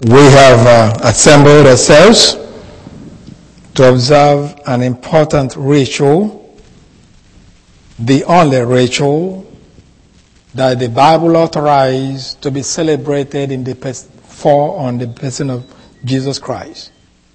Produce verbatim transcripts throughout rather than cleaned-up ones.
We have uh, assembled ourselves to observe an important ritual, the only ritual that the Bible authorized to be celebrated in the pers- for on the person of Jesus Christ.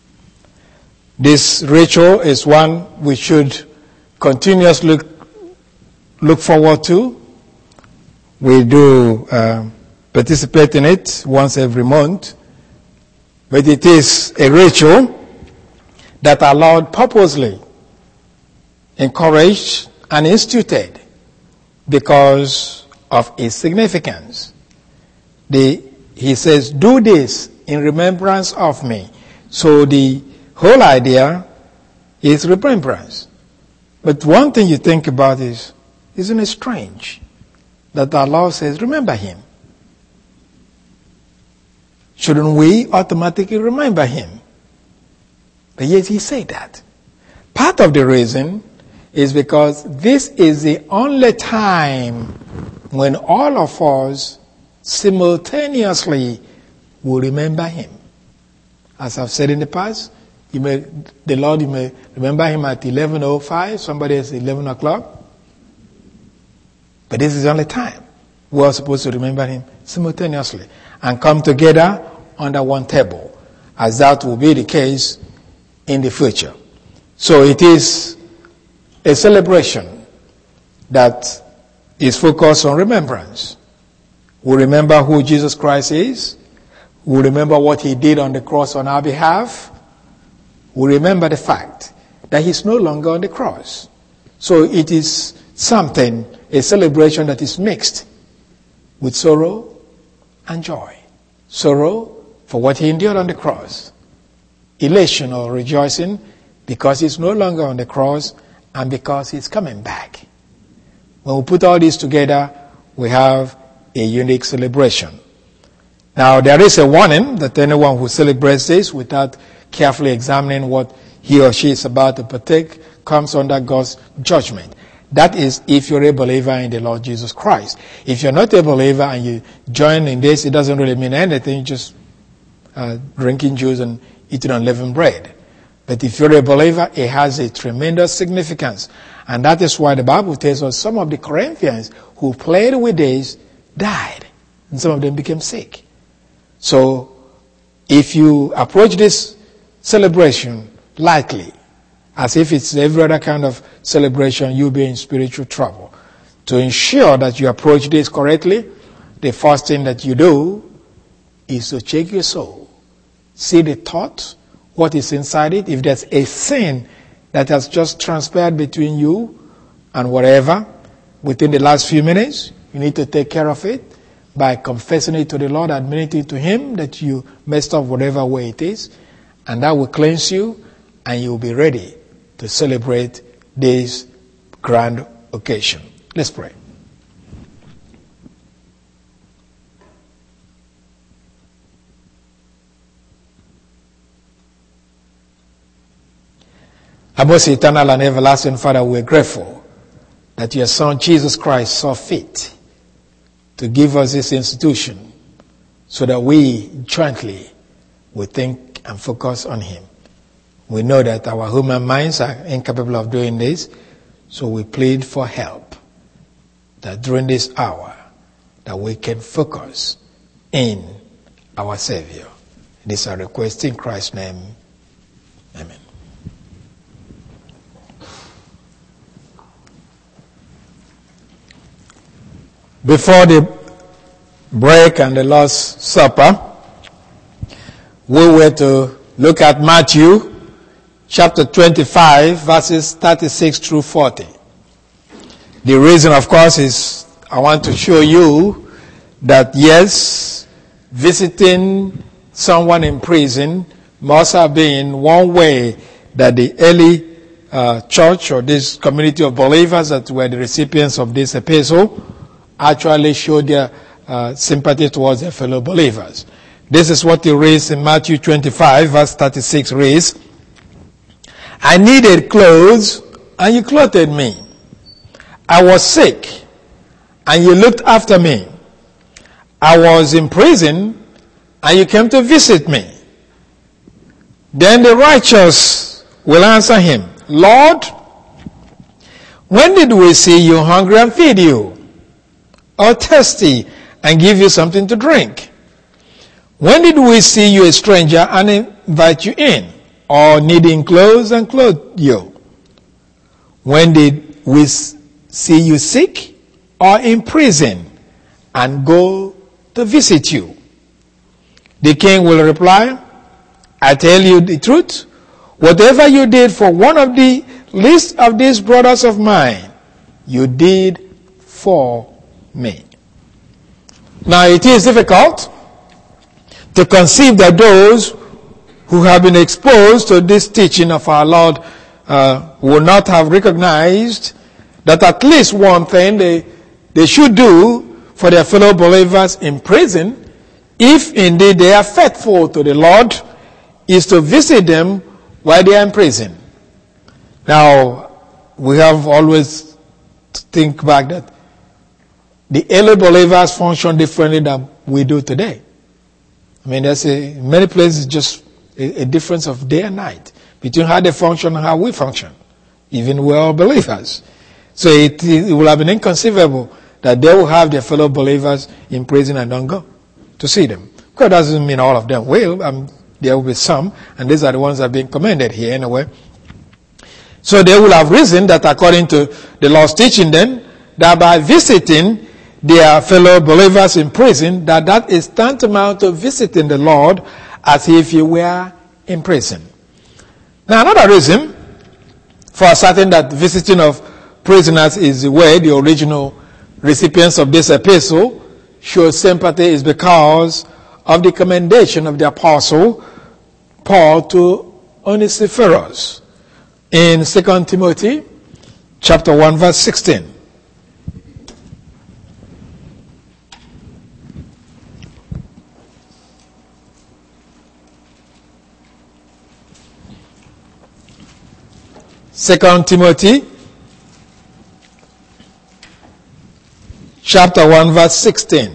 This ritual is one we should continuously look, look forward to. We do uh, participate in it once every month. But it is a ritual that our Lord purposely encouraged and instituted because of its significance. The, he says, do this in remembrance of me. So the whole idea is remembrance. But one thing you think about is, isn't it strange that our Lord says, remember him? Shouldn't we automatically remember him? But yet he said that. Part of the reason is because this is the only time when all of us simultaneously will remember him. As I've said in the past, you may, the Lord, you may remember him at eleven oh five, somebody else at eleven o'clock. But this is the only time we are supposed to remember him simultaneously and come together under one table, as that will be the case in the future. So it is a celebration that is focused on remembrance. We remember who Jesus Christ is. We remember what he did on the cross on our behalf. We remember the fact that he's no longer on the cross. So it is something, a celebration that is mixed with sorrow and joy. Sorrow for what he endured on the cross. Elation or rejoicing because he's no longer on the cross and because he's coming back. When we put all this together, we have a unique celebration. Now, there is a warning that anyone who celebrates this without carefully examining what he or she is about to partake comes under God's judgment. That is, if you're a believer in the Lord Jesus Christ. If you're not a believer and you join in this, it doesn't really mean anything, just uh, drinking juice and eating unleavened bread. But if you're a believer, it has a tremendous significance. And that is why the Bible tells us some of the Corinthians who played with this died. And some of them became sick. So, if you approach this celebration lightly, as if it's every other kind of celebration, you'll be in spiritual trouble. To ensure that you approach this correctly, the first thing that you do is to check your soul. See the thought, what is inside it. If there's a sin that has just transpired between you and whatever within the last few minutes, you need to take care of it by confessing it to the Lord, admitting it to him that you messed up whatever way it is, and that will cleanse you, and you will be ready to celebrate this grand occasion. Let's pray. Our most eternal and everlasting Father, we are grateful that your Son Jesus Christ saw fit to give us this institution so that we jointly will think and focus on him. We know that our human minds are incapable of doing this, so we plead for help that during this hour that we can focus in our Savior. This is our request in Christ's name. Amen. Before the break and the Lord's Supper, we were to look at Matthew chapter twenty-five, verses thirty-six through forty. The reason, of course, is I want to show you that, yes, visiting someone in prison must have been one way that the early uh, church or this community of believers that were the recipients of this epistle actually showed their uh, sympathy towards their fellow believers. This is what he reads in Matthew twenty-five, verse thirty-six reads, I needed clothes, and you clothed me. I was sick, and you looked after me. I was in prison, and you came to visit me. Then the righteous will answer him, Lord, when did we see you hungry and feed you, or thirsty and give you something to drink? When did we see you a stranger and invite you in, or needing clothes and clothe you? When did we see you sick or in prison and go to visit you? The king will reply, I tell you the truth, whatever you did for one of the least of these brothers of mine, you did for me. Now it is difficult to conceive that those who have been exposed to this teaching of our Lord uh, will not have recognized that at least one thing they, they should do for their fellow believers in prison, if indeed they are faithful to the Lord, is to visit them while they are in prison. Now, we have always to think back that the early believers function differently than we do today. I mean, there's a, in many places just a, a difference of day and night between how they function and how we function. Even we're all believers. So it, it will have been inconceivable that they will have their fellow believers in prison and don't go to see them. Of course, that doesn't mean all of them will. Um, there will be some, and these are the ones that are being commended here anyway. So they will have reasoned that according to the Lord's teaching then, that by visiting their fellow believers in prison, that that is tantamount to visiting the Lord as if he were in prison. Now another reason for asserting that visiting of prisoners is the way the original recipients of this epistle show sympathy is because of the commendation of the apostle Paul to Onesiphorus in Second Timothy chapter one verse sixteen. Second Timothy chapter one verse sixteen.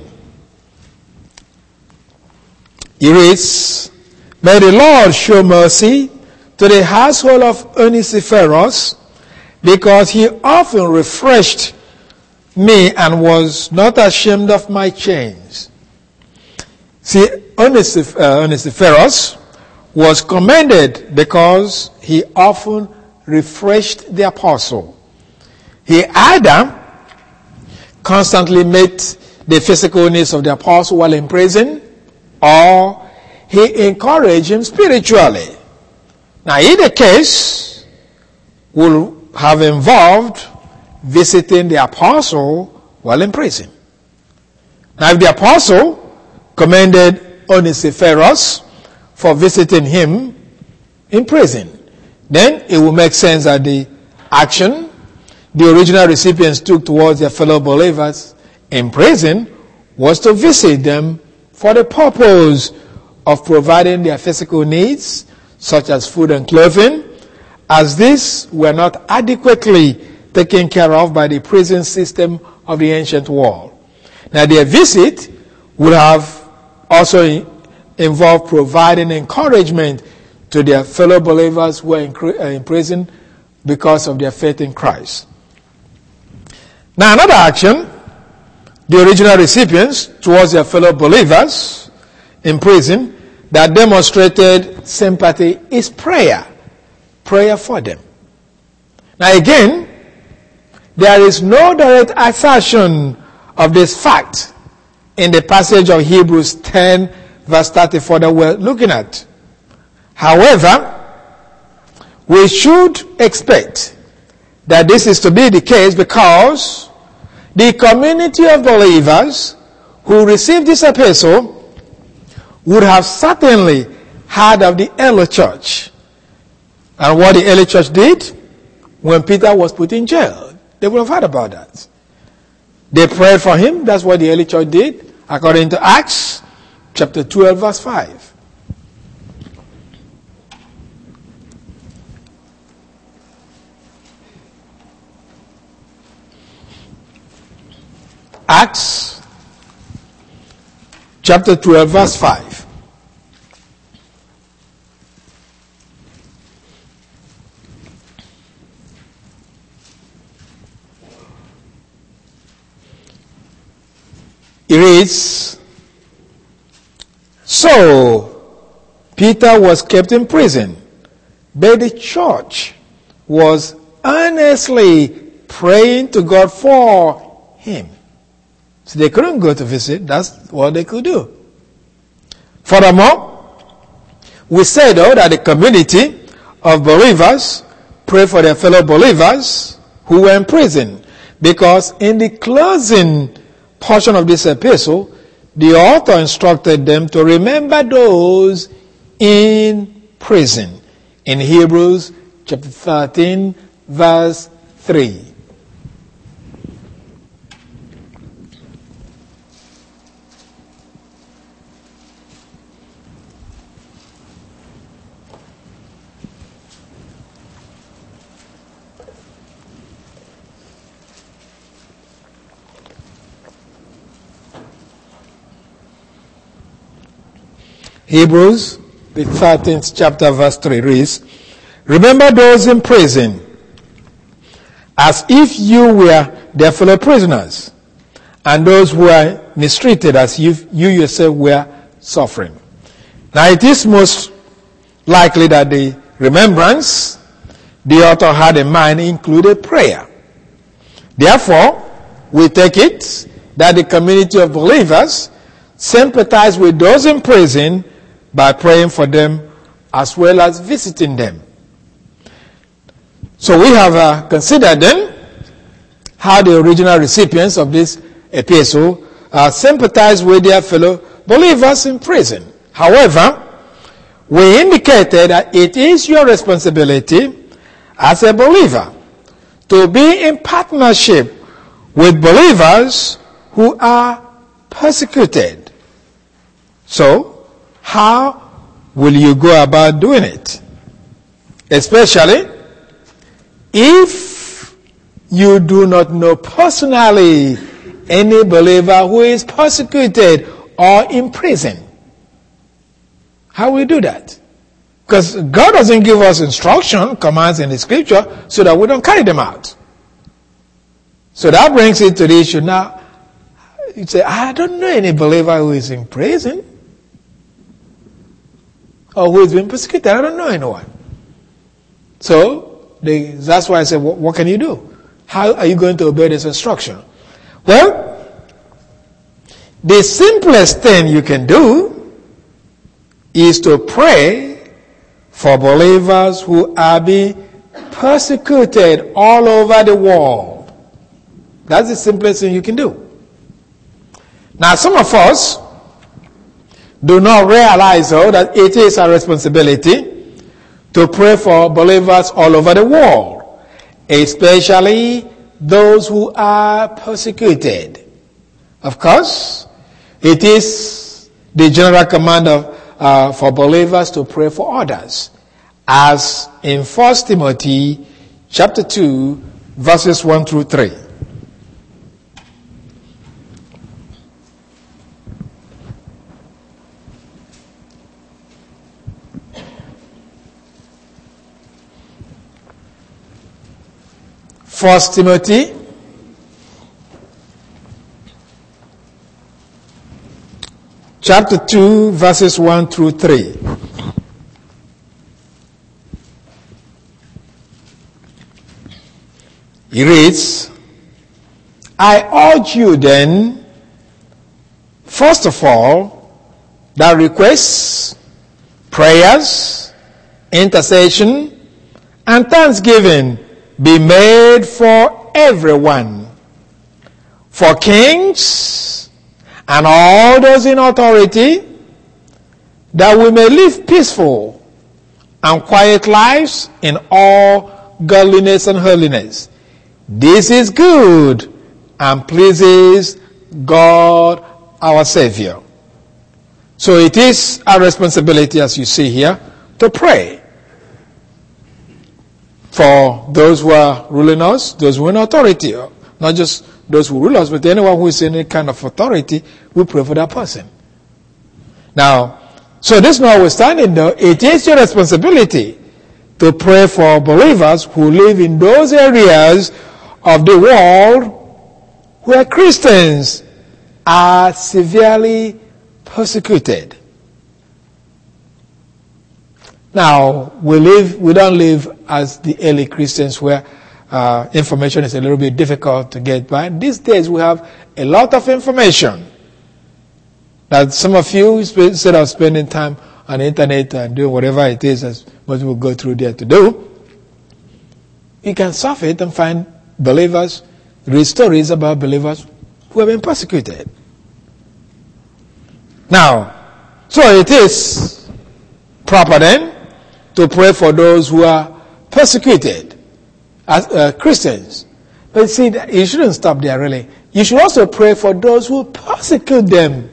He reads, May the Lord show mercy to the household of Onesiphorus, because he often refreshed me and was not ashamed of my chains. See, Onesiph- uh, Onesiphorus was commended because he often refreshed the apostle. He either constantly met the physical needs of the apostle while in prison, or he encouraged him spiritually. Now, either case will have involved visiting the apostle while in prison. Now, if the apostle commended Onesiphorus for visiting him in prison, then it will make sense that the action the original recipients took towards their fellow believers in prison was to visit them for the purpose of providing their physical needs, such as food and clothing, as these were not adequately taken care of by the prison system of the ancient world. Now, their visit would have also involved providing encouragement to their fellow believers who are in prison because of their faith in Christ. Now, another action the original recipients towards their fellow believers in prison that demonstrated sympathy is prayer. Prayer for them. Now again, there is no direct assertion of this fact in the passage of Hebrews ten verse thirty-four that we're looking at. However, we should expect that this is to be the case because the community of believers who received this epistle would have certainly heard of the early church and what the early church did when Peter was put in jail. They would have heard about that. They prayed for him. That's what the early church did, according to Acts chapter twelve verse five. Acts chapter twelve verse five. It reads, so Peter was kept in prison, but the church was earnestly praying to God for him. So they couldn't go to visit. That's what they could do. Furthermore, we said, though, that the community of believers pray for their fellow believers who were in prison, because in the closing portion of this epistle, the author instructed them to remember those in prison. In Hebrews chapter thirteen, verse three. Hebrews, the thirteenth chapter, verse three reads, remember those in prison, as if you were their fellow prisoners, and those who are mistreated as you, you yourself were suffering. Now it is most likely that the remembrance the author had in mind included prayer. Therefore, we take it that the community of believers sympathize with those in prison by praying for them as well as visiting them. So we have uh, considered then how the original recipients of this epistle uh, sympathize with their fellow believers in prison. However, we indicated that it is your responsibility as a believer to be in partnership with believers who are persecuted. So, how will you go about doing it? Especially if you do not know personally any believer who is persecuted or in prison. How will you do that? Because God doesn't give us instruction, commands in the scripture, so that we don't carry them out. So that brings it to the issue. Now, you say, I don't know any believer who is in prison or who is being persecuted. I don't know anyone. So, they, that's why I said, what, what can you do? How are you going to obey this instruction? Well, the simplest thing you can do is to pray for believers who are being persecuted all over the world. That's the simplest thing you can do. Now, some of us do not realize, though, that it is our responsibility to pray for believers all over the world, especially those who are persecuted. Of course, it is the general command of, uh, for believers to pray for others, as in First Timothy chapter two, verses one through three. First Timothy chapter two, verses one through three. He reads, I urge you then, first of all, that requests, prayers, intercession, and thanksgiving be made for everyone, for kings and all those in authority, that we may live peaceful and quiet lives in all godliness and holiness. This is good and pleases God our Savior. So it is our responsibility, as you see here, to pray for those who are ruling us, those who are in authority, not just those who rule us, but anyone who is in any kind of authority, we pray for that person. Now, so this notwithstanding, though, it is your responsibility to pray for believers who live in those areas of the world where Christians are severely persecuted. Now, we live, we don't live as the early Christians where uh, information is a little bit difficult to get by. These days we have a lot of information that some of you, instead of spending time on the internet and doing whatever it is as most people go through there to do, you can surf it and find believers, read stories about believers who have been persecuted. Now, so it is proper then to pray for those who are persecuted as uh, Christians. But see, you shouldn't stop there really. You should also pray for those who persecute them.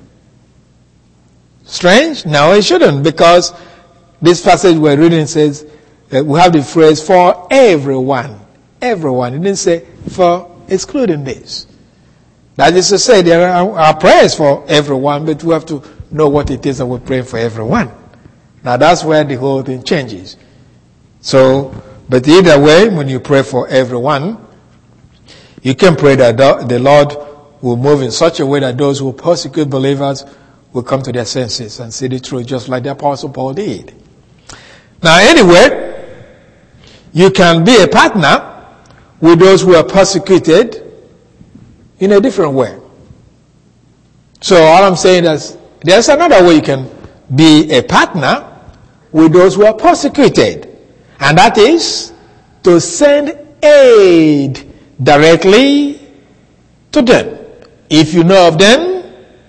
Strange? No, it shouldn't, because this passage we're reading says uh, we have the phrase for everyone. Everyone. It didn't say for excluding this. That is to say, there are, are prayers for everyone, but we have to know what it is that we're praying for everyone. Now that's where the whole thing changes. So, but either way, when you pray for everyone, you can pray that the Lord will move in such a way that those who persecute believers will come to their senses and see the truth, just like the Apostle Paul did. Now anyway, you can be a partner with those who are persecuted in a different way. So all I'm saying is, there's another way you can be a partner with those who are persecuted. And that is to send aid directly to them, if you know of them,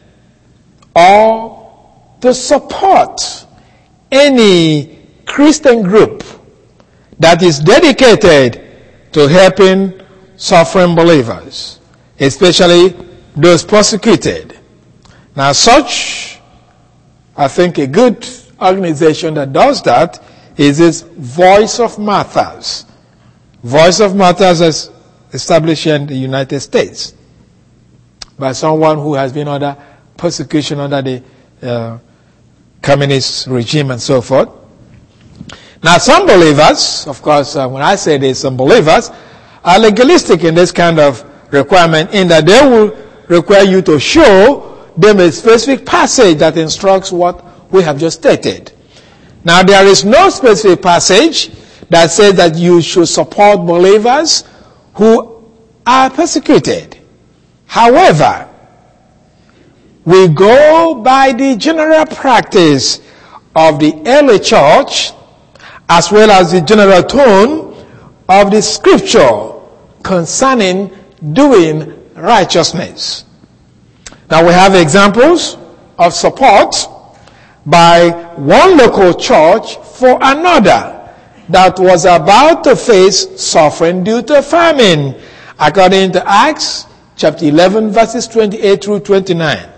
or to support any Christian group that is dedicated to helping suffering believers, especially those persecuted. Now such, I think a good organization that does that is this Voice of Martyrs. Voice of Martyrs is established in the United States by someone who has been under persecution under the uh, communist regime and so forth. Now some believers, of course, uh, when I say this, some believers are legalistic in this kind of requirement, in that they will require you to show them a specific passage that instructs what we have just stated. Now there is no specific passage that says that you should support believers who are persecuted. However, we go by the general practice of the early church, as well as the general tone of the scripture concerning doing righteousness. Now we have examples of support by one local church for another that was about to face suffering due to famine, according to Acts chapter eleven, verses twenty-eight through twenty-nine.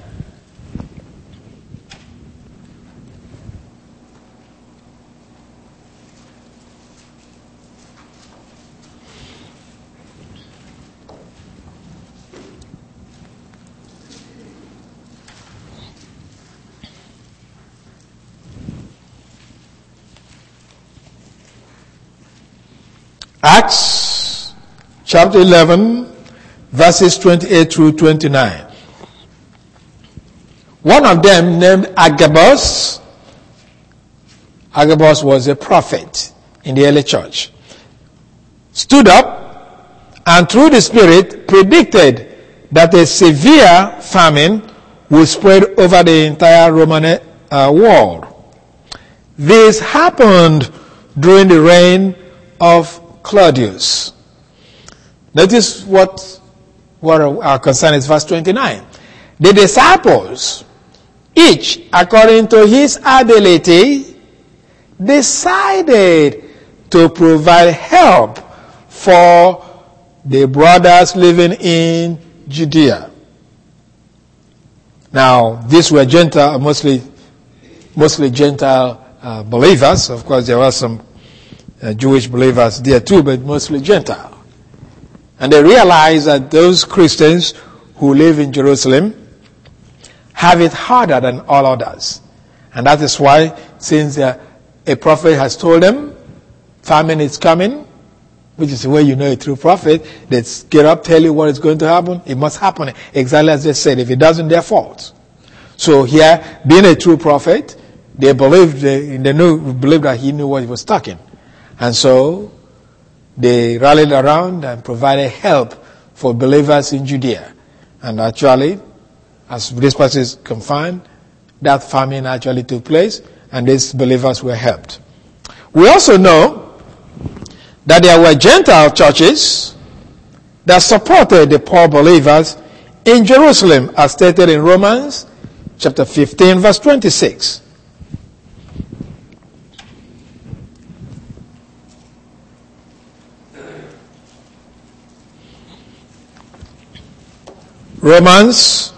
Acts chapter eleven, verses twenty-eight through twenty-nine. One of them, named Agabus, Agabus was a prophet in the early church, stood up and through the Spirit predicted that a severe famine would spread over the entire Roman uh, world. This happened during the reign of Claudius. Notice what, what our concern is, verse twenty-nine. The disciples, each according to his ability, decided to provide help for the brothers living in Judea. Now, these were Gentile, mostly, mostly Gentile uh, believers. Of course, there were some Uh, Jewish believers there too, but mostly Gentile. And they realize that those Christians who live in Jerusalem have it harder than all others. And that is why, since uh, a prophet has told them famine is coming, which is where you know a true prophet. They get up, tell you what is going to happen. It must happen exactly as they said. If it doesn't, they're false. So here, being a true prophet, they believed, they, they knew, believed that he knew what he was talking. And so, they rallied around and provided help for believers in Judea. And actually, as this passage is confined, that famine actually took place, and these believers were helped. We also know that there were Gentile churches that supported the poor believers in Jerusalem, as stated in Romans chapter fifteen, verse twenty-six. Romans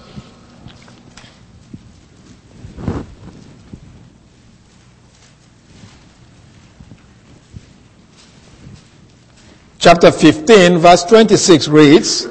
chapter fifteen, verse twenty-six reads,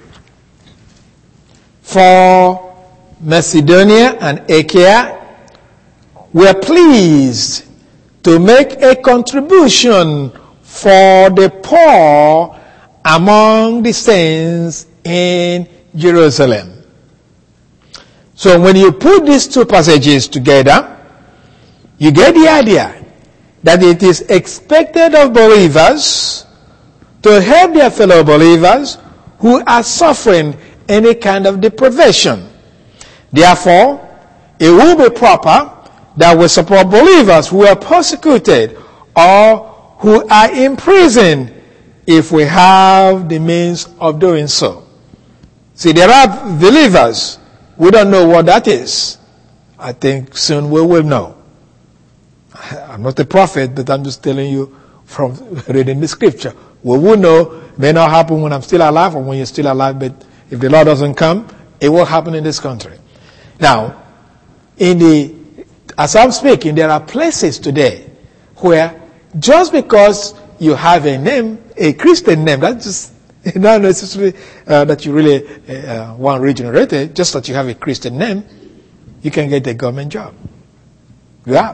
"For Macedonia and Achaia were pleased to make a contribution for the poor among the saints in Jerusalem." So when you put these two passages together, you get the idea that it is expected of believers to help their fellow believers who are suffering any kind of deprivation. Therefore, it will be proper that we support believers who are persecuted or who are imprisoned if we have the means of doing so. See, there are believers, we don't know what that is. I think soon we will know. I'm not a prophet, but I'm just telling you from reading the scripture. We will know. It may not happen when I'm still alive or when you're still alive, but if the Lord doesn't come, it will happen in this country. Now, in the, as I'm speaking, there are places today where just because you have a name, a Christian name, that's just not necessarily uh, that you really uh, want regenerated, just that you have a Christian name, you can get a government job. Yeah.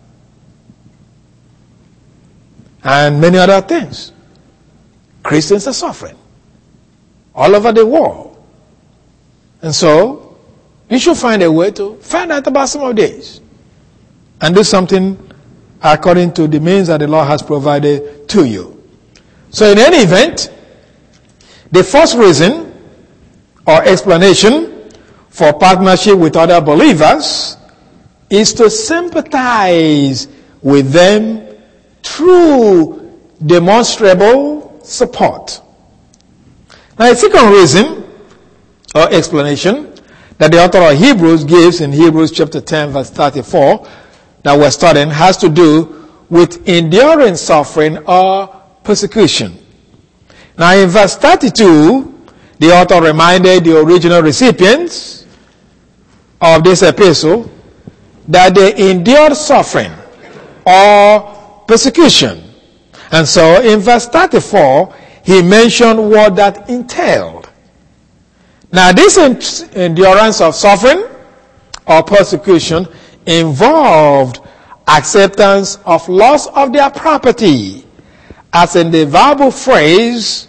And many other things. Christians are suffering all over the world. And so, you should find a way to find out about some of these and do something according to the means that the Lord has provided to you. So in any event, the first reason or explanation for partnership with other believers is to sympathize with them through demonstrable support. Now, a second reason or explanation that the author of Hebrews gives in Hebrews chapter ten, verse thirty-four, that we're studying, has to do with enduring suffering or persecution. Now, in verse thirty-two, the author reminded the original recipients of this epistle that they endured suffering or persecution. And so, in verse thirty-four, he mentioned what that entailed. Now, this endurance of suffering or persecution involved acceptance of loss of their property, as in the verbal phrase,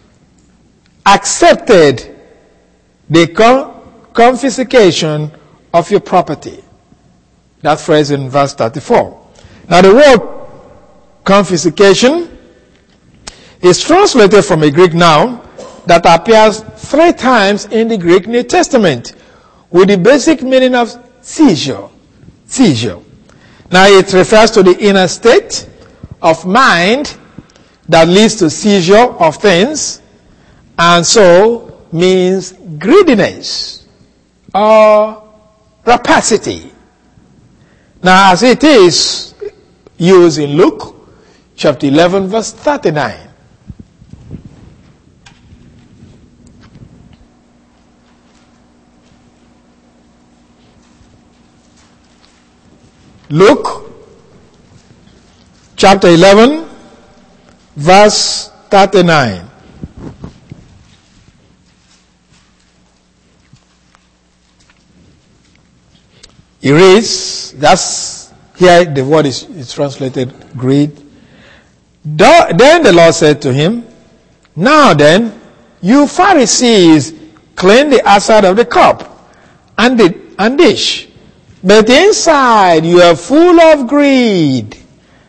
accepted the confiscation of your property. That phrase in verse thirty-four. Now, the word confiscation is translated from a Greek noun that appears three times in the Greek New Testament with the basic meaning of seizure. Seizure. Now, it refers to the inner state of mind that leads to seizure of things, and so means greediness or rapacity. Now, as it is used in Luke chapter eleven, verse thirty-nine. Luke chapter eleven, verse thirty-nine. It reads, that's here the word is, is translated greed. Then the Lord said to him, now then, you Pharisees clean the outside of the cup and the and dish, but inside you are full of greed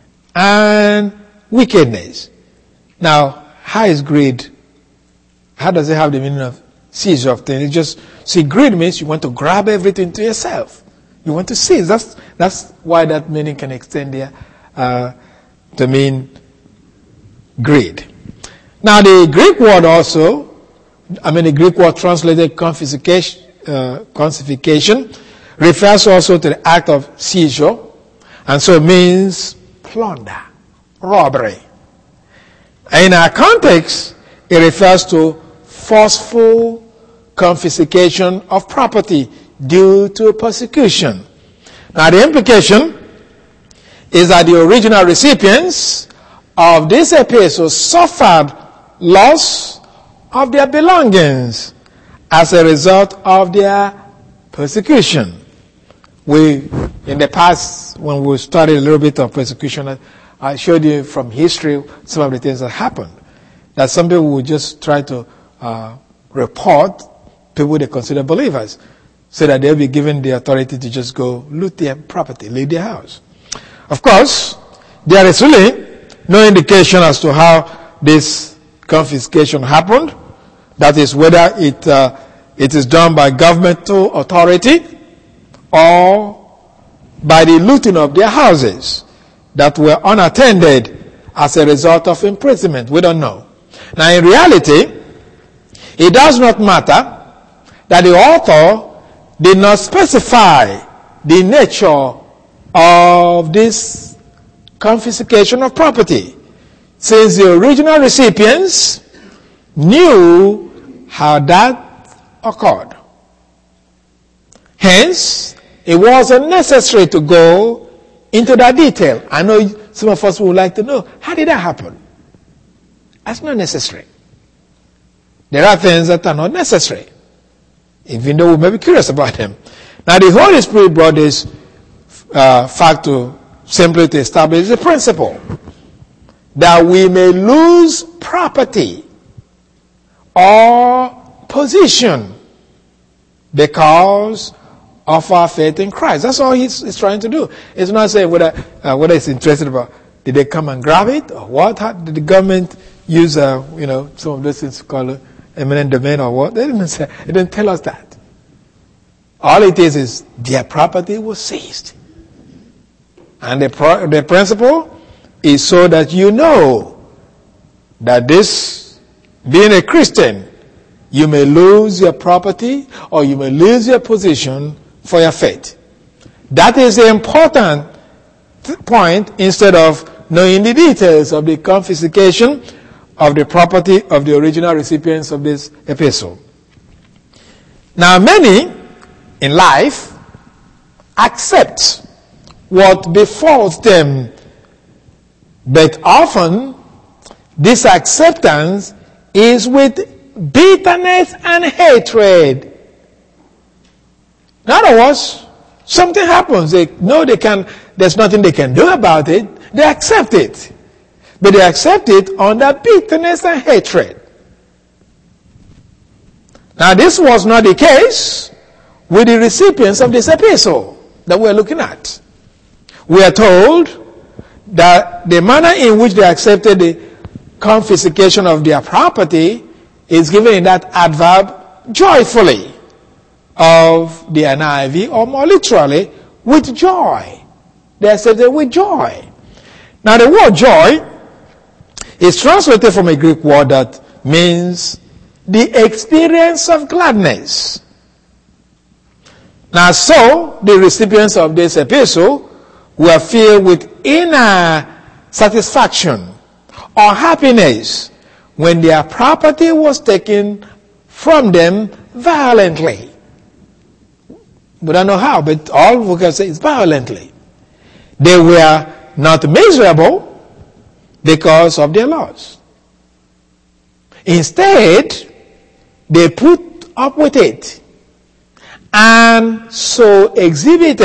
and wickedness. Now, how is greed? How does it have the meaning of seizure of things? It just, see, greed means you want to grab everything to yourself. You want to seize. That's that's why that meaning can extend there uh, to mean greed. Now, the Greek word also, I mean, the Greek word translated confiscation, uh, confiscation refers also to the act of seizure, and so means plunder, robbery. In our context, it refers to forceful confiscation of property due to persecution. Now, the implication is that the original recipients of this epistle suffered loss of their belongings as a result of their persecution. We, in the past, when we studied a little bit of persecution, I showed you from history some of the things that happened. That some people would just try to uh, report people they consider believers, so that they'll be given the authority to just go loot their property, leave their house. Of course, there is really no indication as to how this confiscation happened. That is, whether it uh, it is done by governmental authority or by the looting of their houses that were unattended as a result of imprisonment. We don't know. Now, in reality, it does not matter that the author did not specify the nature of this confiscation of property, since the original recipients knew how that occurred. Hence, it wasn't necessary to go into that detail. I know some of us would like to know, how did that happen? That's not necessary. There are things that are not necessary, even though we may be curious about them. Now, the Holy Spirit brought this uh, fact to simply to establish the principle that we may lose property or position because of our faith in Christ. That's all he's, he's trying to do. It's not saying whether uh, whether it's interested about, did they come and grab it or what? How, did the government use uh, you know some of those things called eminent domain or what? They didn't say. They didn't tell us that. All it is is their property was seized, and the pro- the principle is so that you know that this, being a Christian, you may lose your property or you may lose your position for your faith. That is the important point, instead of knowing the details of the confiscation of the property of the original recipients of this epistle. Now, many in life accept what befalls them, but often this acceptance is with bitterness and hatred. In other words, something happens. They know they can, there's nothing they can do about it. They accept it. But they accept it under bitterness and hatred. Now, this was not the case with the recipients of this epistle that we're looking at. We are told that the manner in which they accepted the confiscation of their property is given in that adverb, joyfully, of the N I V, or more literally, with joy. They accepted with joy. Now, the word joy is translated from a Greek word that means the experience of gladness. Now, so the recipients of this epistle were filled with inner satisfaction or happiness when their property was taken from them violently. We don't know how, but all we can say is violently. They were not miserable because of their loss. Instead, they put up with it and so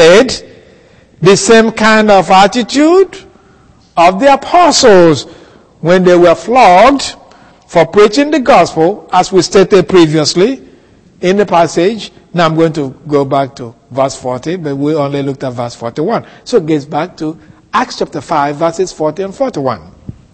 exhibited the same kind of attitude of the apostles when they were flogged for preaching the gospel, as we stated previously in the passage. Now I'm going to go back to verse forty, but we only looked at verse forty-one. So it gets back to Acts chapter five, verses forty and forty-one.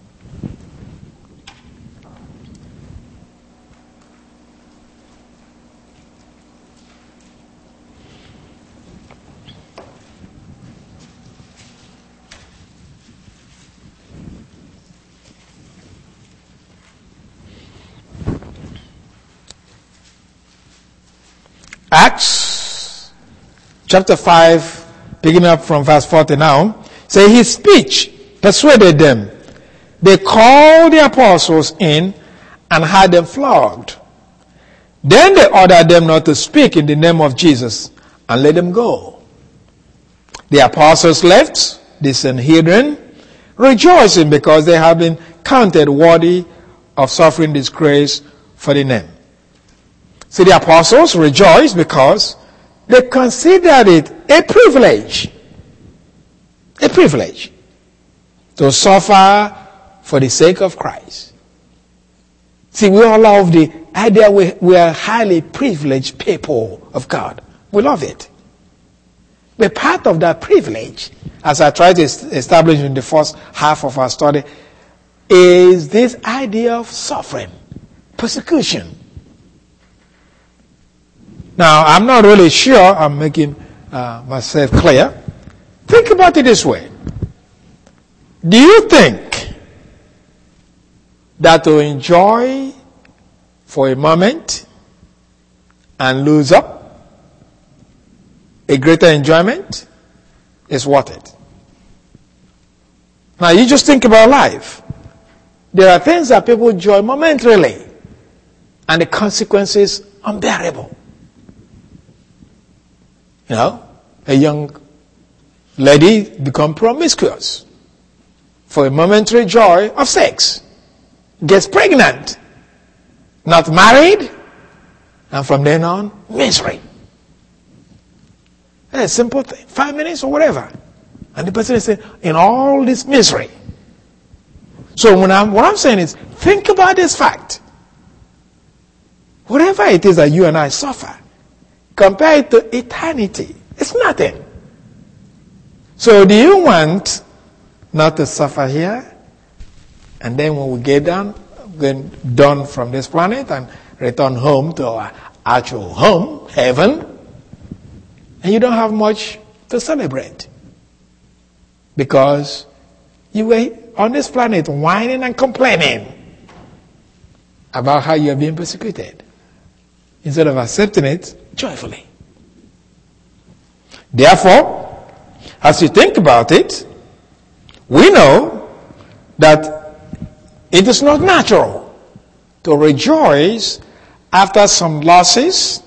Acts chapter five, picking up from verse forty now, say his speech persuaded them. They called the apostles in and had them flogged. Then they ordered them not to speak in the name of Jesus and let them go. The apostles left the Sanhedrin, rejoicing because they had been counted worthy of suffering disgrace for the name. See, the apostles rejoiced because they considered it a privilege. A privilege to suffer for the sake of Christ. See, we all love the idea we, we are highly privileged people of God. We love it. But part of that privilege, as I tried to establish in the first half of our study, is this idea of suffering, persecution. Now, I'm not really sure I'm making uh, myself clear. Think about it this way. Do you think that to enjoy for a moment and lose up a greater enjoyment is worth it? Now, you just think about life. There are things that people enjoy momentarily, and the consequences unbearable. You know, a young lady become promiscuous for a momentary joy of sex, gets pregnant, not married, and from then on, misery. It's a simple thing, five minutes or whatever. And the person is saying, in all this misery. So when I'm, what I'm saying is, think about this fact. Whatever it is that you and I suffer, compare it to eternity. It's nothing. So do you want not to suffer here? And then when we get done, get done from this planet and return home to our actual home, heaven, and you don't have much to celebrate. Because you were on this planet whining and complaining about how you are being persecuted, instead of accepting it joyfully. Therefore, as you think about it, we know that it is not natural to rejoice after some losses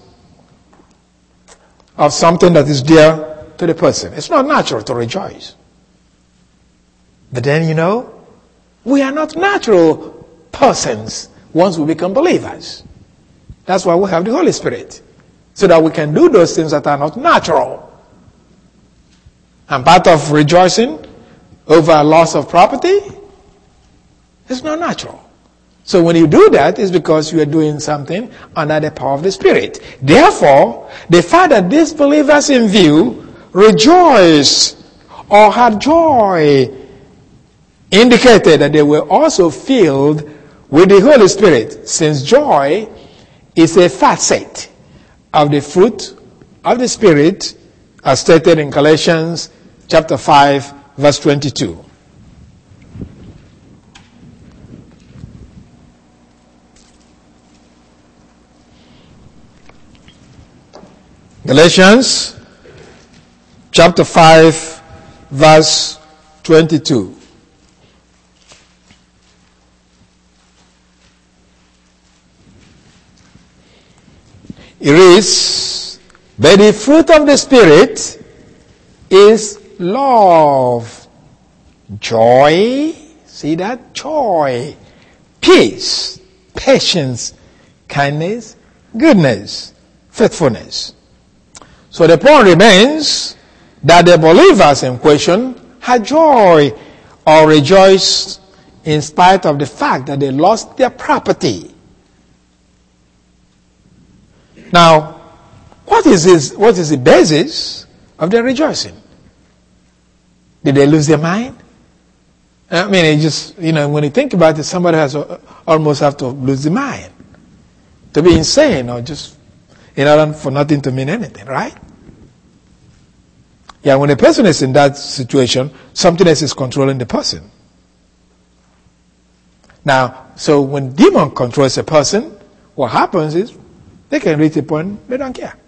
of something that is dear to the person. It's not natural to rejoice. But then, you know, we are not natural persons once we become believers. That's why we have the Holy Spirit, so that we can do those things that are not natural. And part of rejoicing over a loss of property is not natural. So when you do that, it's because you are doing something under the power of the Spirit. Therefore, the fact that these believers in view rejoiced or had joy indicated that they were also filled with the Holy Spirit, since joy is a facet of the fruit of the Spirit, as stated in Galatians chapter five, verse twenty-two. Galatians chapter five, verse twenty-two. It reads, but the fruit of the Spirit is love, joy, see that? Joy, peace, patience, kindness, goodness, faithfulness. So the point remains that the believers in question had joy or rejoiced in spite of the fact that they lost their property. Now, what is this, what is the basis of their rejoicing? Did they lose their mind? I mean, it just, you know, when you think about it, somebody has to, almost have to lose their mind. To be insane or just in order for nothing to mean anything, right? Yeah, when a person is in that situation, something else is controlling the person. Now, so when demon controls a person, what happens is they can reach a point they don't care.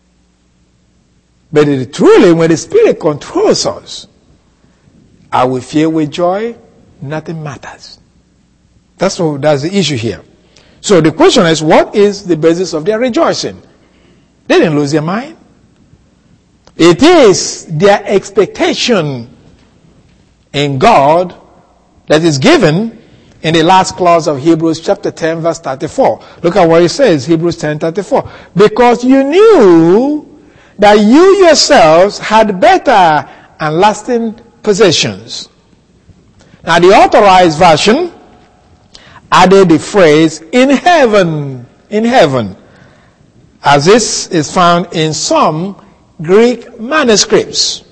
But it, truly, when the Spirit controls us, are we filled with joy? Nothing matters. That's what, that's the issue here. So the question is, what is the basis of their rejoicing? They didn't lose their mind. It is their expectation in God that is given in the last clause of Hebrews chapter ten verse thirty-four. Look at what it says, Hebrews ten thirty-four. Because you knew that you yourselves had better and lasting possessions. Now the Authorized Version added the phrase in heaven, in heaven, as this is found in some Greek manuscripts.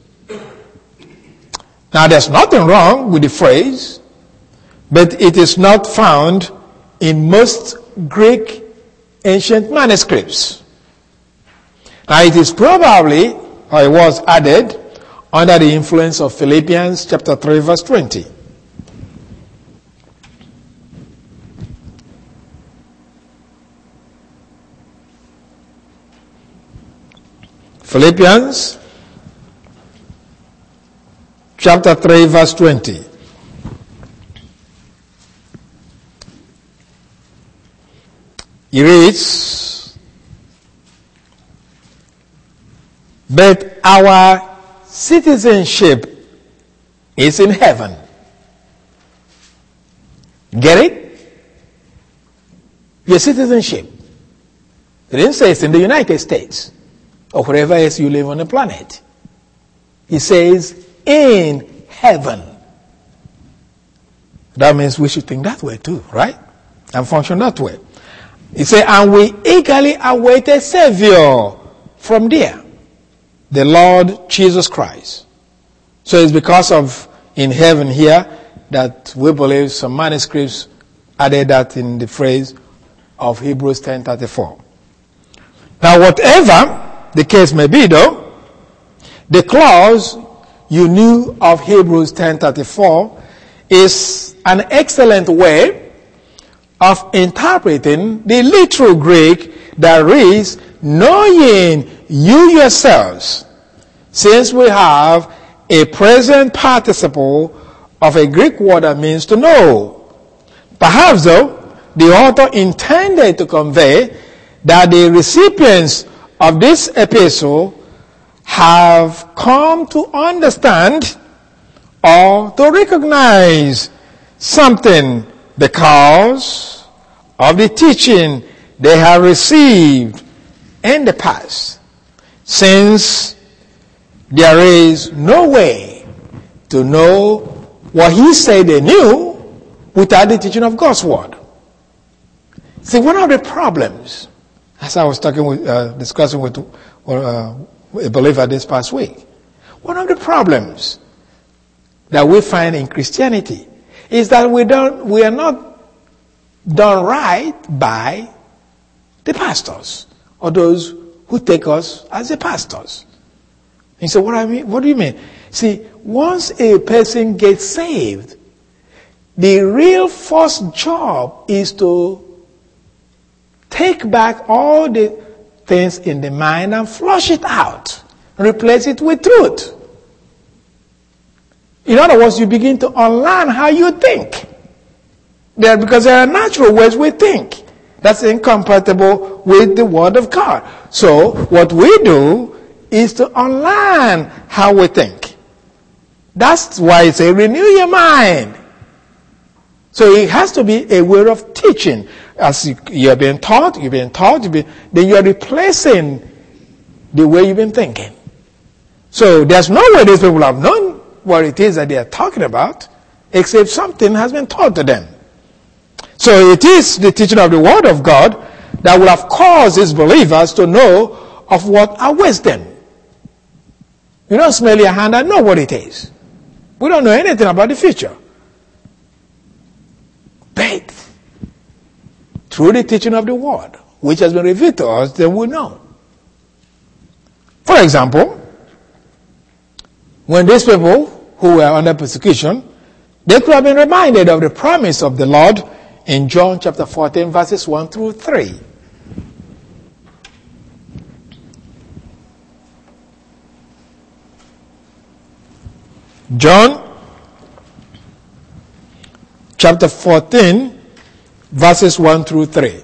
Now there's nothing wrong with the phrase, but it is not found in most Greek ancient manuscripts. Now it is probably, or it was added, under the influence of Philippians chapter three verse twenty. Philippians chapter three verse twenty. He reads, but our citizenship is in heaven. Get it? Your citizenship. It didn't say it's in the United States or wherever else you live on the planet. He says in heaven. That means we should think that way too, right? And function that way. He said, and we eagerly await a Savior from there, the Lord Jesus Christ. So it's because of in heaven here that we believe some manuscripts added that in the phrase of Hebrews ten thirty-four. Now whatever the case may be though, the clause you knew of Hebrews ten thirty-four is an excellent way of interpreting the literal Greek that reads, knowing you yourselves, since we have a present participle of a Greek word that means to know. Perhaps though, the author intended to convey that the recipients of this epistle have come to understand or to recognize something because of the teaching they have received in the past, since there is no way to know what he said they knew without the teaching of God's word. See, one of the problems, as I was talking with, uh, discussing with uh, a believer this past week, one of the problems that we find in Christianity is that we don't, we are not done right by the pastors or those who take us as the pastors. And so what I mean, what do you mean? See, once a person gets saved, the real first job is to take back all the things in the mind and flush it out, replace it with truth. In other words, you begin to unlearn how you think. There, because there are natural ways we think that's incompatible with the Word of God. So what we do is to unlearn how we think. That's why it's a renew your mind. So it has to be a way of teaching. As you, you're being taught, you're being taught, you're being, then you're replacing the way you've been thinking. So there's no way these people have known what it is that they are talking about except something has been taught to them. So it is the teaching of the Word of God that will have caused these believers to know of what awaits them. You don't smell your hand and know what it is. We don't know anything about the future. But through the teaching of the Word, which has been revealed to us, then we know. For example, when these people who were under persecution, they could have been reminded of the promise of the Lord in John chapter fourteen, verses one through three. John chapter fourteen, verses one through three.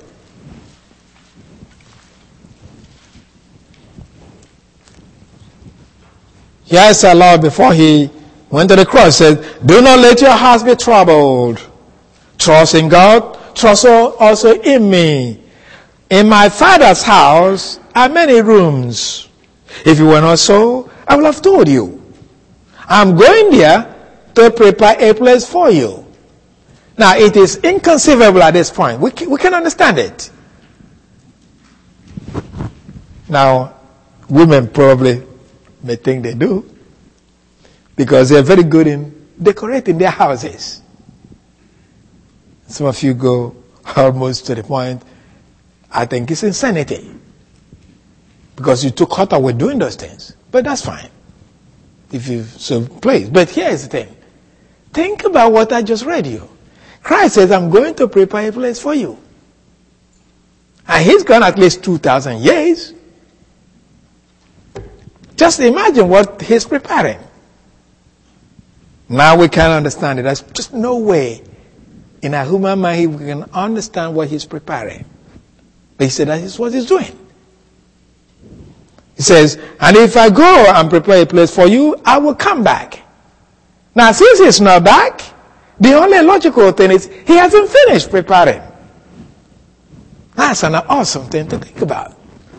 Here's our Lord before he went to the cross, said, do not let your hearts be troubled. Trust in God, trust also in me. In my Father's house are many rooms. If it were not so, I would have told you. I'm going there to prepare a place for you. Now, it is inconceivable at this point. We can, we can understand it. Now, women probably may think they do, because they're very good in decorating their houses. Some of you go almost to the point, I think it's insanity, because you took cut away doing those things. But that's fine, if you so please. But here's the thing. Think about what I just read you. Christ says, I'm going to prepare a place for you. And he's gone at least two thousand years. Just imagine what he's preparing. Now we can understand it. There's just no way in a human mind we can understand what he's preparing. But he said that is what he's doing. He says, and if I go and prepare a place for you, I will come back. Now since he's not back, the only logical thing is he hasn't finished preparing. That's an awesome thing to think about.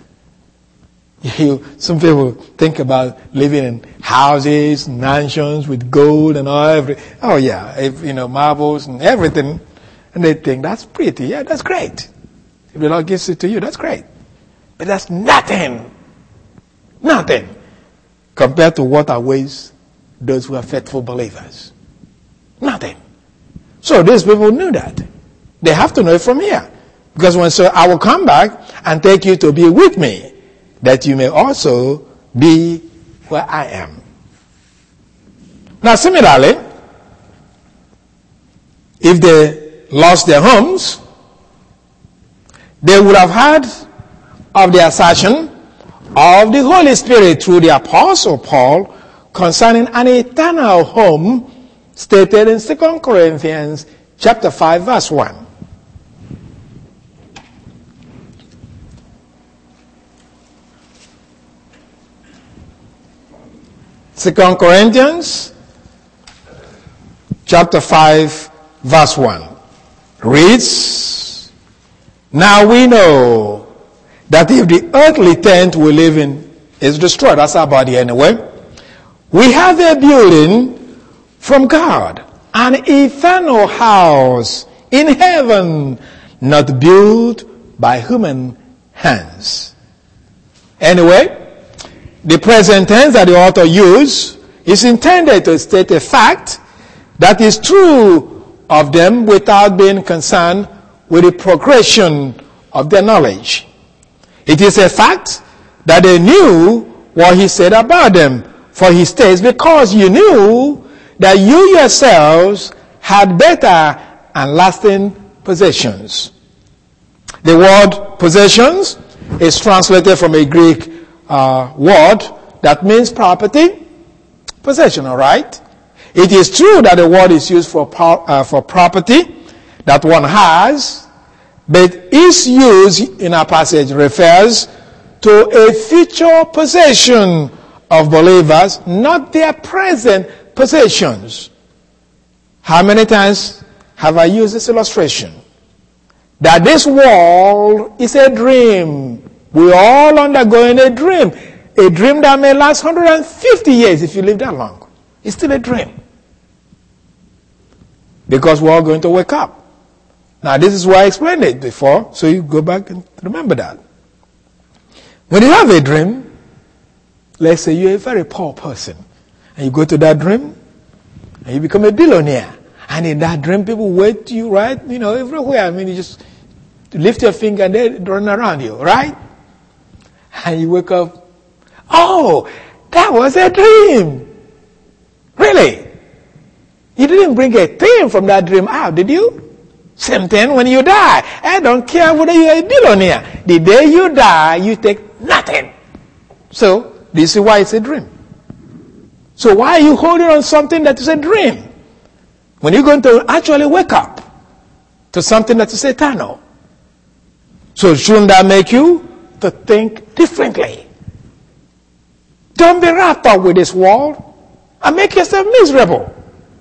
You, some people think about living in houses, mansions with gold and all everything. Oh yeah, if, you know, marbles and everything. And they think that's pretty. Yeah, that's great. If the Lord gives it to you, that's great. But that's nothing. Nothing compared to what awaits those who are faithful believers. Nothing. So these people knew that. They have to know it from here. Because when so I will come back and take you to be with me, that you may also be where I am. Now similarly, if they lost their homes, they would have heard of the assertion of the Holy Spirit through the Apostle Paul concerning an eternal home stated in Second Corinthians chapter five, verse one. Second Corinthians chapter five, verse one reads, now we know that if the earthly tent we live in is destroyed, that's our body anyway, we have a building from God, an eternal house in heaven, not built by human hands. Anyway, the present tense that the author used is intended to state a fact that is true of them without being concerned with the progression of their knowledge. It is a fact that they knew what he said about them, for he states, because you knew that you yourselves had better and lasting possessions. The word possessions is translated from a Greek uh, word that means property, possession, all right? It is true that the word is used for uh, for property that one has, but its use in our passage refers to a future possession of believers, not their present possessions. How many times have I used this illustration? That this world is a dream. We all undergoing a dream. A dream that may last one hundred fifty years if you live that long. It's still a dream. because we're all going to wake up. Now, this is why I explained it before, so you go back and remember that. When you have a dream, let's say you're a very poor person, and you go to that dream, and you become a billionaire. And in that dream, people wait to you, right? You know, everywhere. I mean, you just lift your finger and they run around you, right? And you wake up, oh, that was a dream. Really? You didn't bring a thing from that dream out, did you? Same thing when you die. I don't care whether you're a billionaire. The day you die, you take nothing. So, this is why it's a dream. So why are you holding on something that is a dream? When you're going to actually wake up to something that is eternal. So shouldn't that make you to think differently? Don't be wrapped up with this world and make yourself miserable.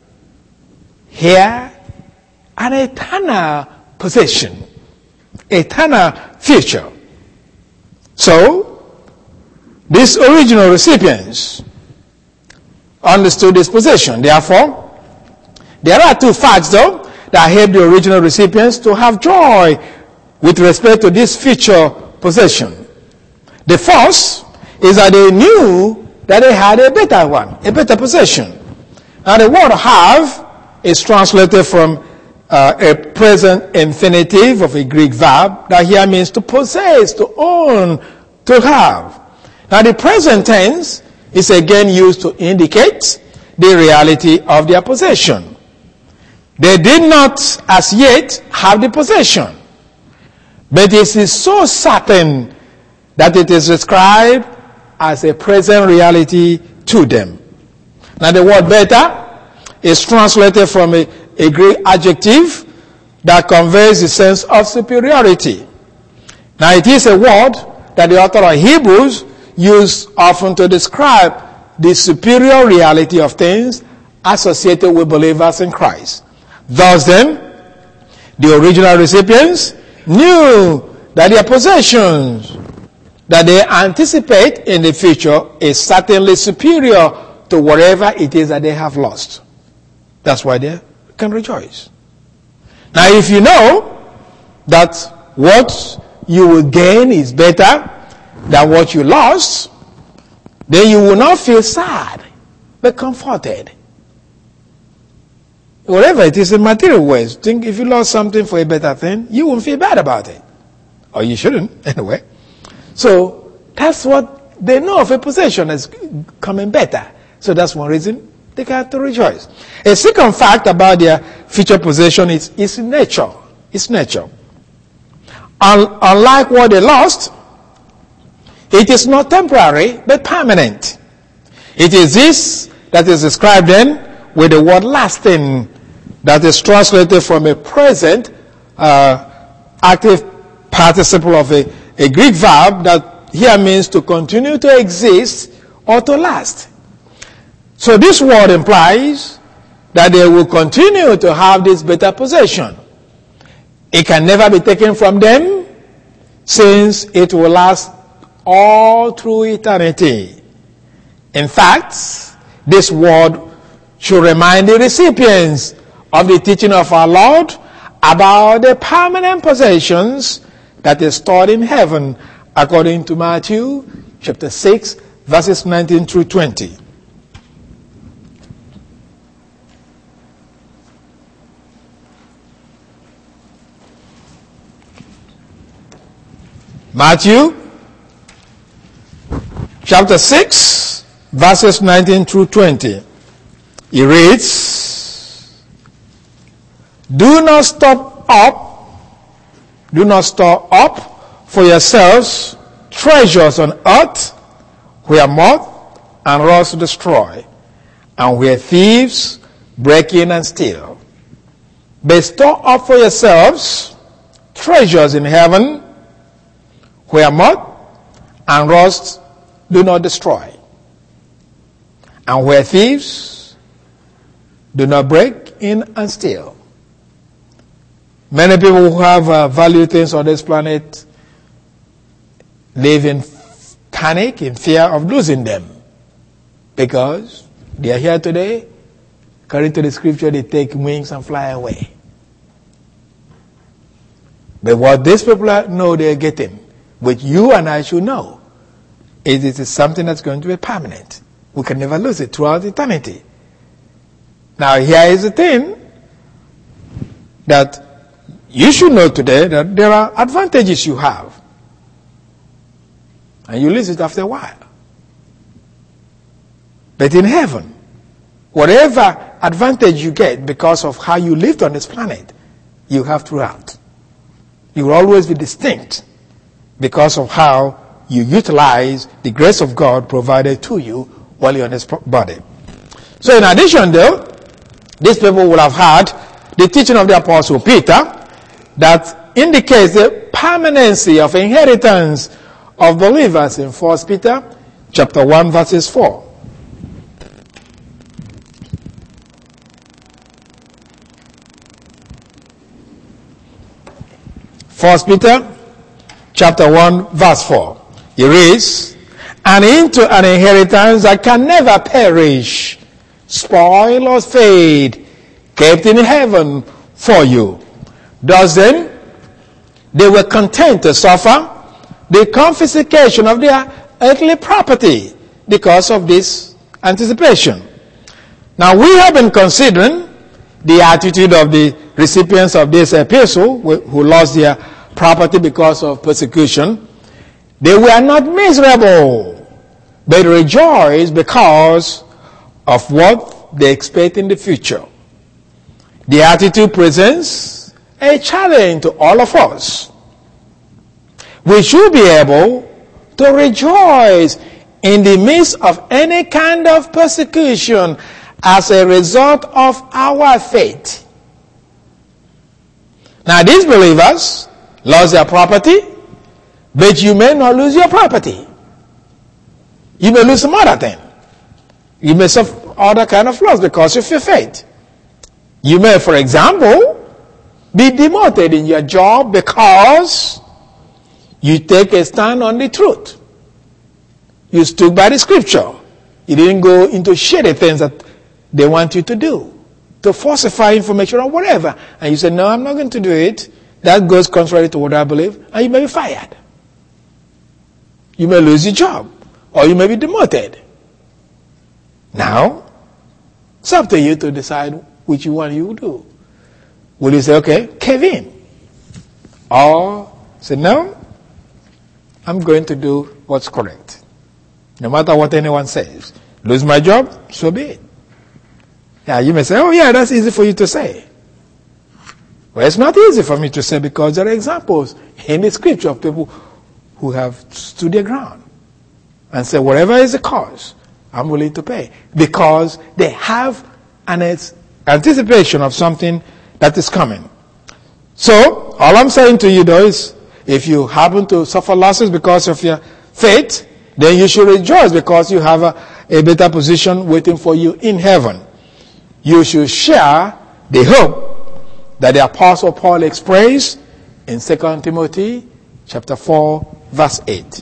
Here, an eternal possession, eternal future. So, these original recipients understood this possession. Therefore, there are two facts, though, that help the original recipients to have joy with respect to this future possession. The first is that they knew that they had a better one, a better possession. Now, the word have is translated from uh, a present infinitive of a Greek verb that here means to possess, to own, to have. Now, the present tense is again used to indicate the reality of their possession. They did not as yet have the possession, but it is so certain that it is described as a present reality to them. Now the word better is translated from a, a Greek adjective that conveys the sense of superiority. Now it is a word that the author of Hebrews used often to describe the superior reality of things associated with believers in Christ. Thus then, the original recipients knew that their possessions that they anticipate in the future is certainly superior to whatever it is that they have lost. That's why they can rejoice. Now, if you know that what you will gain is better than what you lost, then you will not feel sad, but comforted. Whatever it is in material ways, think if you lost something for a better thing, you won't feel bad about it. Or you shouldn't, anyway. So, that's what they know of a possession as coming better. So that's one reason they have to rejoice. A second fact about their future possession is its nature. Its nature. Un- unlike what they lost, it is not temporary, but permanent. It is this that is described then with the word lasting, that is translated from a present uh, active participle of a, a Greek verb that here means to continue to exist or to last. So this word implies that they will continue to have this better possession. It can never be taken from them since it will last all through eternity. In fact, this word should remind the recipients of the teaching of our Lord about the permanent possessions that is stored in heaven, according to Matthew chapter six, verses nineteen through twenty. Matthew chapter six, verses nineteen through twenty. He reads, Do not stop up, do not store up for yourselves treasures on earth, where moth and rust destroy, and where thieves break in and steal. But store up for yourselves treasures in heaven, where moth and rust do not destroy, and where thieves do not break in and steal. Many people who have uh, valued things on this planet live in panic, in fear of losing them, because they are here today according to the scripture, they take wings and fly away. But what these people know they're getting, which you and I should know, is it is something that's going to be permanent. We can never lose it throughout eternity. Now here is the thing that you should know today, that there are advantages you have. And you lose it after a while. But in heaven, whatever advantage you get because of how you lived on this planet, you have throughout. You will always be distinct because of how you utilize the grace of God provided to you while you're on this body. So in addition though, these people will have had the teaching of the Apostle Peter that indicates the permanency of inheritance of believers in First Peter chapter one verses four. First Peter chapter one verse four. It reads, and into an inheritance that can never perish, spoil or fade, kept in heaven for you. Thus then, they were content to suffer the confiscation of their earthly property because of this anticipation. Now we have been considering the attitude of the recipients of this epistle who lost their property because of persecution. They were not miserable, but rejoiced because of what they expect in the future. The attitude presents a challenge to all of us. We should be able to rejoice in the midst of any kind of persecution as a result of our faith. Now these believers lost their property, but you may not lose your property. You may lose some other thing. You may suffer other kind of loss because of your faith. You may, for example, be demoted in your job because you take a stand on the truth. You stood by the scripture. You didn't go into shady things that they want you to do, to falsify information or whatever. And you say, no, I'm not going to do it. That goes contrary to what I believe, and you may be fired. You may lose your job, or you may be demoted. Now, it's up to you to decide which one you will do. Will you say, okay, cave in? Or say, no, I'm going to do what's correct. No matter what anyone says. Lose my job, so be it. Yeah, you may say, oh yeah, that's easy for you to say. Well, it's not easy for me to say because there are examples in the scripture of people who have stood their ground and said, whatever is the cause, I'm willing to pay. Because they have an anticipation of something that is coming. So, all I'm saying to you though is, if you happen to suffer losses because of your faith, then you should rejoice because you have a, a better position waiting for you in heaven. You should share the hope that the Apostle Paul expressed in Second Timothy chapter four, verse eight.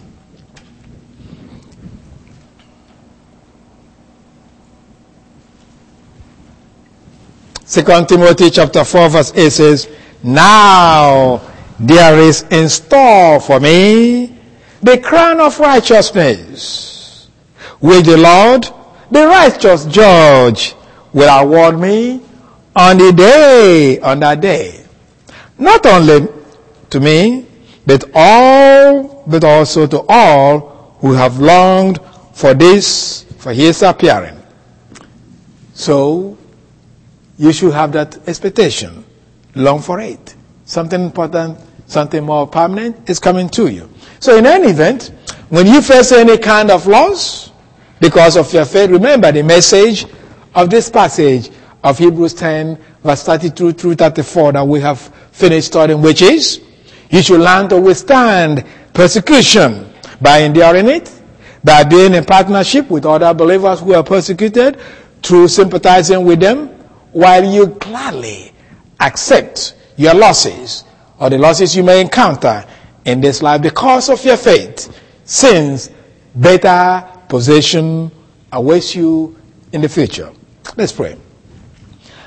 Second Timothy chapter four, verse eight says, now there is in store for me the crown of righteousness, which the Lord, the righteous judge, will award me on the day, on that day. Not only to me, but all, but also to all who have longed for this, for his appearing. So, you should have that expectation. Long for it. Something important, something more permanent is coming to you. So in any event, when you face any kind of loss because of your faith, remember the message of this passage of Hebrews ten, verse thirty-two through thirty-four that we have finished studying, which is, you should learn to withstand persecution by enduring it, by being in partnership with other believers who are persecuted, through sympathizing with them, while you gladly accept your losses or the losses you may encounter in this life because of your faith, since better possession awaits you in the future. Let's pray.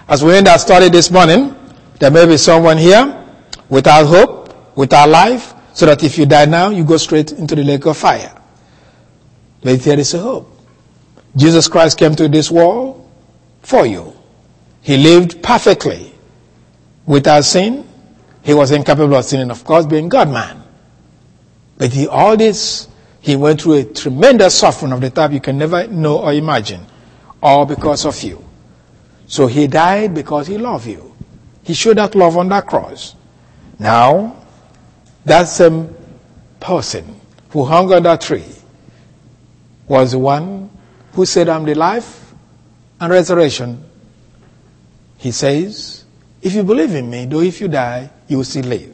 As we end our study this morning, there may be someone here without hope, without life, so that if you die now, you go straight into the lake of fire. But there is a hope. Jesus Christ came to this world for you. He lived perfectly without sin. He was incapable of sinning, of course, being God-man. But he, all this, he went through a tremendous suffering of the type you can never know or imagine, all because of you. So he died because he loved you. He showed that love on that cross. Now, that same person who hung on that tree was the one who said, I'm the life and resurrection. He says, if you believe in me, though if you die, you will still live.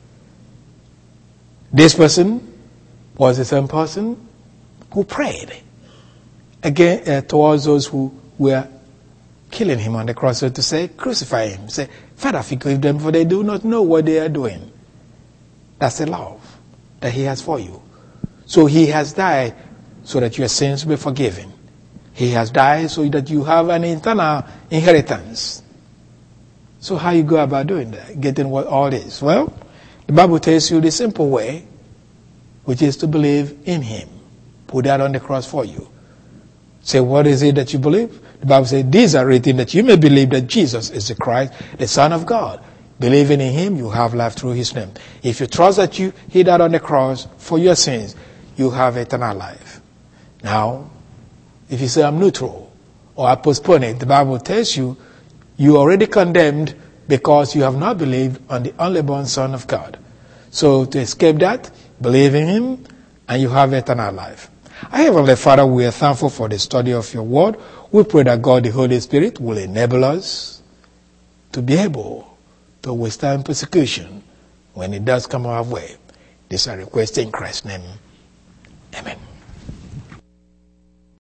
This person was the same person who prayed again uh, towards those who were killing him on the cross, so to say, crucify him. Say, Father, forgive them, for they do not know what they are doing. That's the love that he has for you. So he has died so that your sins be forgiven. He has died so that you have an eternal inheritance. So how you go about doing that, getting what all is? Well, the Bible tells you the simple way, which is to believe in him. Put that on the cross for you. Say, what is it that you believe? The Bible says, these are written that you may believe that Jesus is the Christ, the Son of God. Believing in him, you have life through his name. If you trust that you, he died on the cross for your sins, you have eternal life. Now, if you say, I'm neutral, or I postpone it, the Bible tells you, you are already condemned because you have not believed on the only born Son of God. So to escape that, believe in him, and you have eternal life. Our Heavenly Father, we are thankful for the study of your word. We pray that God, the Holy Spirit, will enable us to be able to withstand persecution when it does come our way. This I request in Christ's name. Amen.